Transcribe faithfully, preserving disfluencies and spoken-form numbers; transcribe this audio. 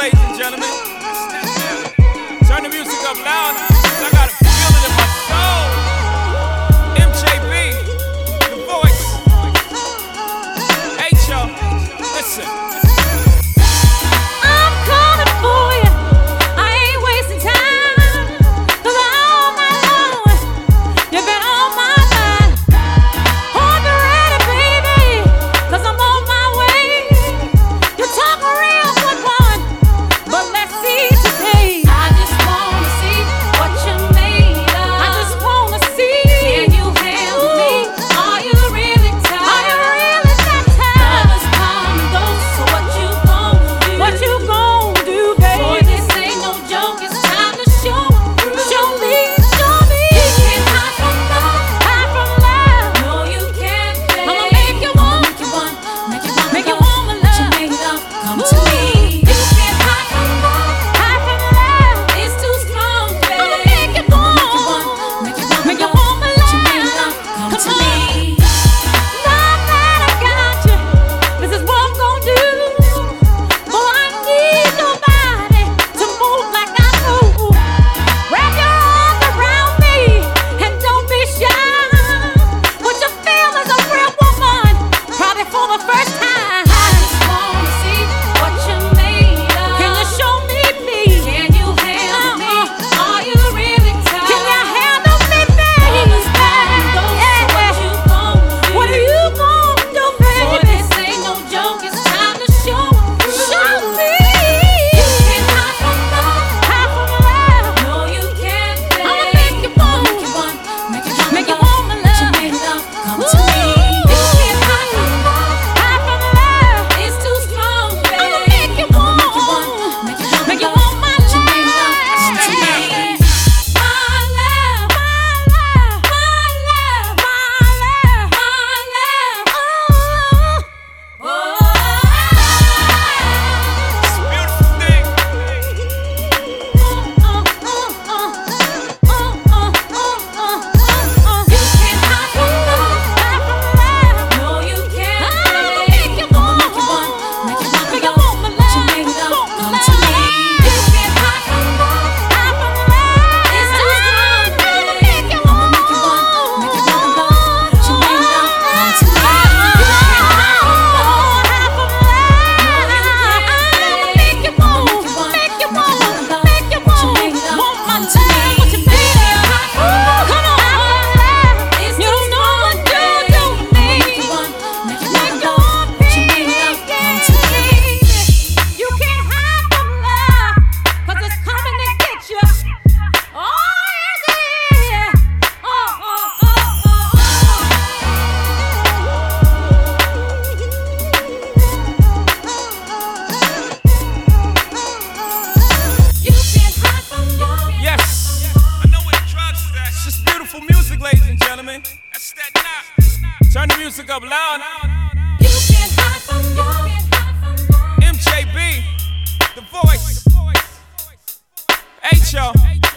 ladies and gentlemen. Turn the music up loud. I got a feeling in my soul. M J B, the voice. H O, listen. I'm coming for you. I ain't wasting time. 'Cause all night long, you've been on my mind. Hope you're ready, baby. 'Cause I'm on my way. You talk real good one, but let's see today. I just wanna see what you're made of. I just wanna see. Can you handle me? Are you really tired? Are you really that tired? Lovers come and go, so what you gon' do? What you gon' do, baby? Boy, this ain't no joke. It's time to show proof. Show me, show me. You can't hide from love, hide from love. No, you can't. Babe. I'ma make you want, make you want, make you want, make you want my love. You made up, come to me. You can't hide from love, hide from love. It's too strong, babe. I'ma make you want, make you want, make you want, make you want my love. You made up, come to me. Now that I got you, this is what I'm gonna do. Boy, I need nobody to move like I move. Wrap your arms around me and don't be shy. What you feel is a real woman, probably for the first time. I just wanna see what you're made of. Can you show me, please? Can you handle me? Are you really tired? Can you handle me, baby? Lovers come and go, so what you gon' do? What are you gon' do, baby? Boy, this ain't no joke. It's time to show proof. Show me. You can't hide from love, hide from love. No, you can't. I'ma make you want, make you want, make you want, make you want my love. You made it up, come to me. You can't hide from love, hide from love. It's too strong, babe. I'ma make you want, make you want, make you want, make you want my love. You made it up, come to me. My love, my love, my love, my love, my love. Oh, It's a beautiful thing. you can't hide from love, hide from love. No, you can't. I'ma make you want, make you want, make you want, make you want my love. You made it up, come to me. You can't hide from love, hide from love. It's too strong, babe. I'ma make you want, make you want, make you want my love. You made it up, come to me. You can't hide from love, hide from love. I'ma make you want, make you want, make you want, want my love. What you made of? Come on, you know what you do to me. Make you want, baby. You can't hide from love, 'cause it's coming to get you. Oh, yes it is. Oh, oh, oh, oh, oh. You can't hide from love. Yes, I know where the drugs is at. It's just beautiful music, ladies and gentlemen. That's that knock. Turn the music up loud. You can't hide from love. M J B, the voice. H O.